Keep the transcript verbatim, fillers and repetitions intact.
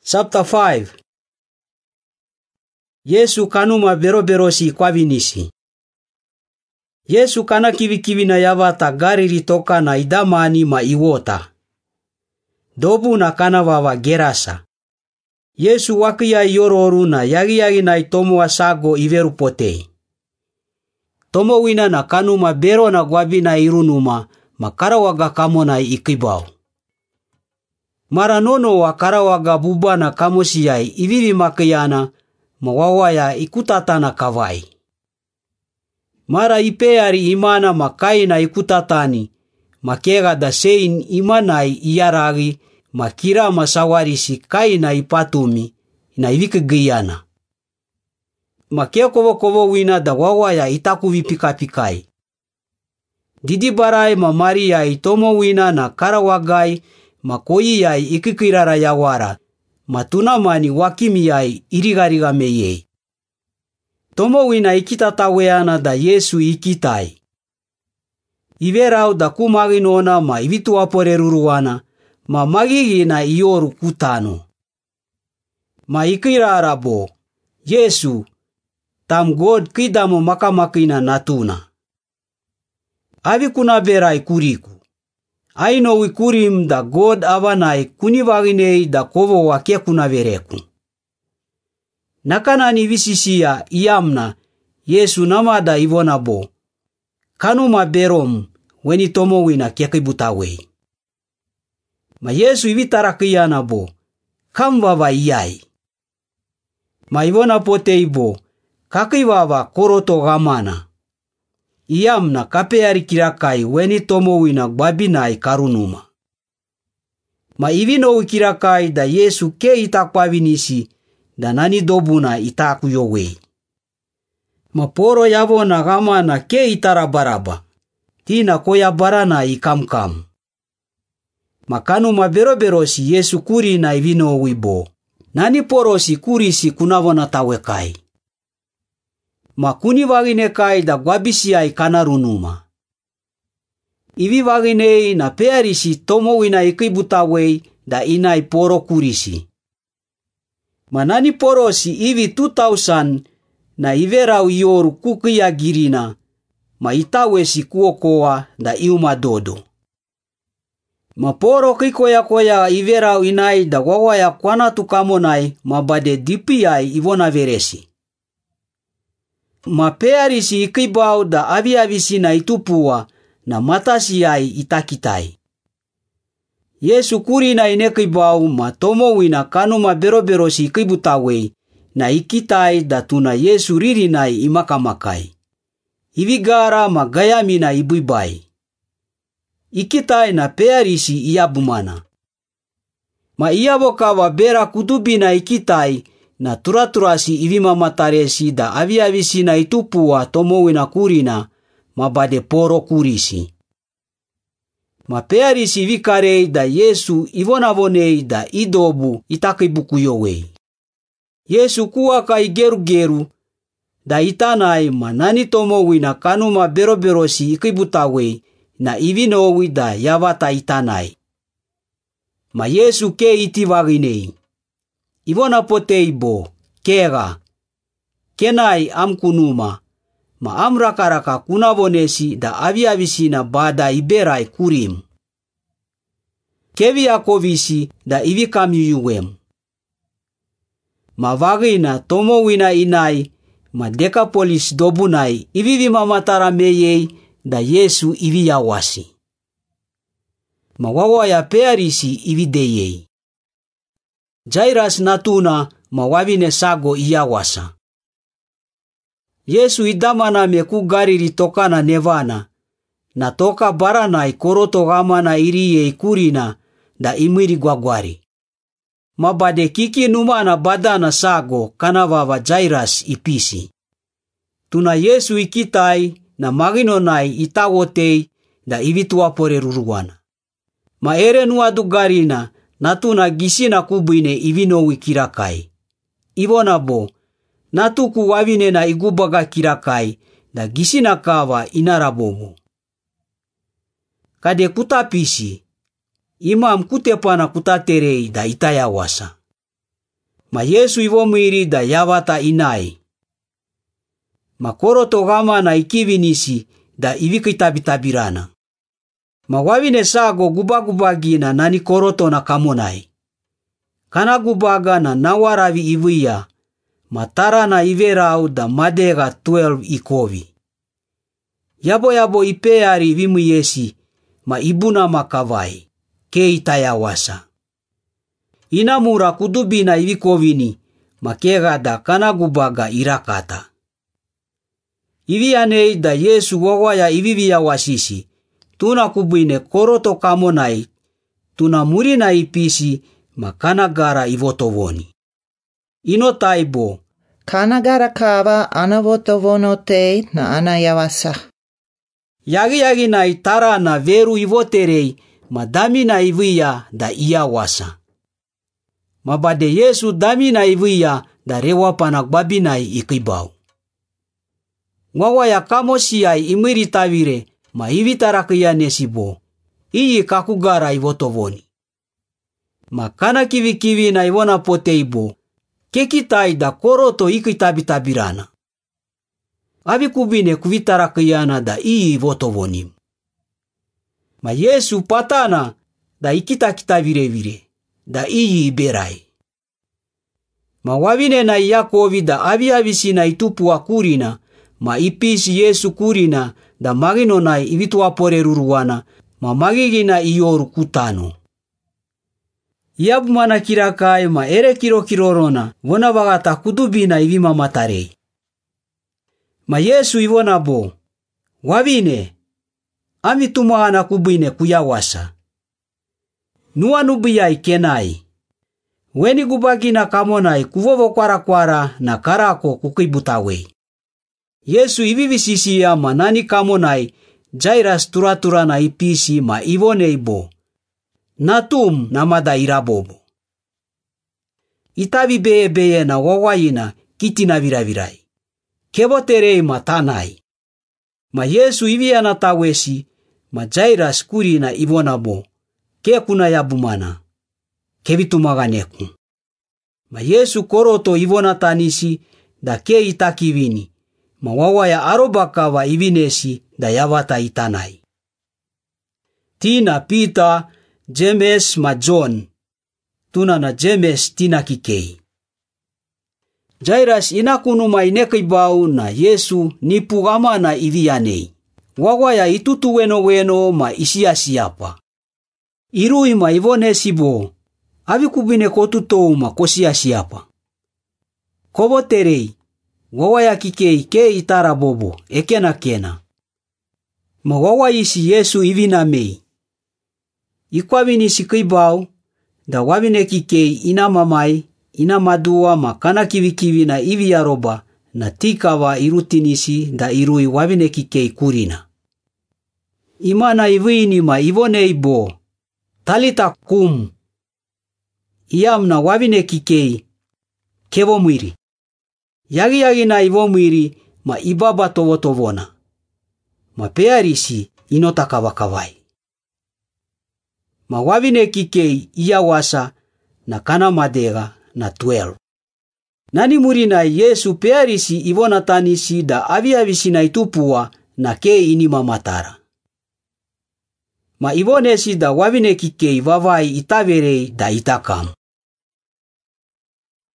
Chapter five. Yesu kanuma beroberosi kwavinisi. Yesu kana kivikivi na yavata gari ritoka na idamani ma iwota. Dobu na kana wawa gerasa. Yesu wakia yororu na yagi yagi na itomo asago iveru potei. Tomo wina na kanuma bero na gwabi na irunuma makarawaga kamo na ikibao. Mara nono wa karawaga buba na kamosiyai ivivi makiyana mawawaya ikutatana kawai. Mara ipeari imana makai na ikutatani makega da sein imanai iyaragi makira masawarisi kai na ipatumi na ivikigiyana. Makia kovo kovo wina da wawaya itakuvi pika pikai. Didi barai mamari ya itomo wina na karawagai makoi yai ikikirara yawara matunamani wakimi yai irigariga meyei. Tomo wina ikitataweana da Yesu ikitai. Iverau da kumaginona ma ivitu aporeruruana ma magigi na ioru kutano. Ma ikirara bo Yesu tam God kidamo makamakina natuna. Avi kuna berai kuriku. Aino wikurim da God avanai kunivaginei da kovo wake kuna vereku. Nakanani visisia iamna Yesu namada ivona bo. Kanuma berom weni tomo wina kekibutawei. Ma Yesu ivitarakiyana bo. Kamvava iyai. Ma ivona potei bo. Kakiwava koroto gamana. Iamna kapeari kirakai weni tomo wina gbabinai karunuma. Ma ivino kirakai da Yesu ke itakwavinisi da nani dobuna itakuyowei. Ma poro yavona gamana ke itarabaraba. Tina koya barana ikamkam. Ma kanuma beroberosi Yesu kuri na ivino wibo. Nani porosi kurisi kunavona tawekai. Makuni wagine kai da gwabisiai kanarunuma. Ivi waginei na pearisi tomo wina ikibutawei da inai poro kurisi. Manani porosi ivi two thousand na iverau ioru kukia girina ma itawesi kuokoa da iuma dodo. Ma poro kikoya koya iverau inai da wawaya kwana tukamonai mabade dipiai ivona veresi. Ma pearisi ikibau da aviavisi na itupua na matasi ai itakitai. Yesu kuri na inekibau ma tomo wina kanuma beroberosi ikibutawei na ikitai da tuna Yesu ririnai imakamakai. Ivigara ma gayami na ibuibai. Ikitai na pearisi iabumana. Ma iavokawa bera kudubi na ikitai na turaturasi ivima mataresi da aviavisi na itupua tomo wina kurina mabade poro kurisi. Ma pearisi vikarei da Yesu ivonavonei da idobu itakibukuyowei. Yesu kuwaka igeru geru da itanai manani tomo wina kanuma beroberosi ikibutawei na ivinowi da yavata itanai. Ma Yesu ke itivaginei. Ivona potei bo, kega. Kenai amkunuma. Ma amrakaraka kunavonesi da aviavisi na bada iberai kurim. Kevi akovisi da ivikamyuyuwem. Ma vagina tomo wina inai ma Decapolis dobunai ivivi mamatara meyei da Yesu iviyawasi. Ma wawaya pearisi ivideyei. Jairas natuna mawavine sago iyawasa. Yesu idamana meku gari ritoka na nevana. Na toka barana ikoroto gamana iriye ikurina da imiri gwagwari. Mabade kiki numana badana sago kanavava Jairas ipisi. Tuna Yesu ikitai na maginonai itawotei da ivituapore ruruwana. Ma ere nuadu garina natuna gisina kubuine ivinowi kirakai. Ivona bo, natuku wavine na igubaga kirakai da gisina kawa inarabomu. Kade kutapisi, imam kutepana kutaterei da itayawasa. Ma Yesu ivomwiri da yavata inai. Ma koroto gama na ikivinisi da ivikitabitabirana. Ma wavine sago gubagubagi na nani koroto na kamonai. Kana gubaga na nawaravi ivuia, matara na iverau da madega twelve ikovi. Yabo yabo ipeari vimuyesi, ma ibuna makavai, ke itayawasa. Inamura kudubina ivikovini, makega da kana gubaga irakata. Ivianei da Yesu wawaya ivivia wasisi, tuna kubuine koroto kamonai, tuna murina ipisi, makana gara ivotovoni. Ino taibo. Kana gara kava ana votovono te na ana yawasa. Yagi yagi na itara na veru ivoterei, madami na ivia da iyawasa. Mabade Yesu dami na ivia da rewa panagbabinai ikibau. Ngawaya kamosiai imiri tavire, ma ivitarakia nesibo. Iyi kakugara ivotovoni. Makana kivi kivi na ivona poteibo. Kekitai da koroto ikitabitabirana. Avi kubine kuvitarakiana da iyi ivotovonim. Ma Yesu patana da ikitakita vire vire. Da iyi iberai. Ma wavine na Yakovi da avi avisi na itupua kurina. Ma ipisi Yesu kurina da magino na ivituapore ruruana. Ma magigi na iyoru kutano. Iabu mana kirakai ma ere kiro kirorona. Vona vagata kudubina ivima matarei. Ma Yesu ivona bo. Wavine. Ami tumahana kubine kuyawasa. Nua nubiyai kenai. Weni gubagina kamonai kuvovo kwara kwara na karako kukibutawei. Yesu ivivisisi ya manani kamonai Jairas turatura na ipisi ma ivoneibo. Natum namada irabobo. Itavi beye beye na wawayina kitina viravirai. Kevoterei matanai. Ma Yesu iviana tawesi ma Jairas kuri na ivonabo. Ke kuna yabumana. Kevitumaganeku. Ma Yesu koroto ivona tanisi da ke itakivini. Ma wawaya arobakawa ivinesi da yavata itanai. Tina Peter, James ma John. Tuna na James tina kikei. Jairas inakunuma inekibau na Yesu nipugama na ivianei. Wawaya itutu weno weno ma isia siapa. Irui ma ivone sibo. Avi kubine kotutou ma kosia siapa. Kobo terei. Wawaya kikei ke itara bobo. Ekena kena. Ma wawayisi Yesu ivina mei. Ikwavini sikibau. Da wavine kikei ina mamai. Ina madua ma kana kivi kivi na ivi aroba. Na tikawa irutinisi da irui wavine kikei kurina. Imana ivuini ma ivone ibo. Talita kum. Iam na wavine kikei. Kevo mwiri. Yagi yagi na ivo mwiri ma ibaba tovo tovona. Ma pearisi inotaka wakawai. Ma wavine kikei iyawasa na kana madega na twelve. Nani murina Yesu pearisi ivona tanisi da aviavisi na itupua na ke inima matara. Ma ivonesi da wavine kikei vavai itaverei da itakam.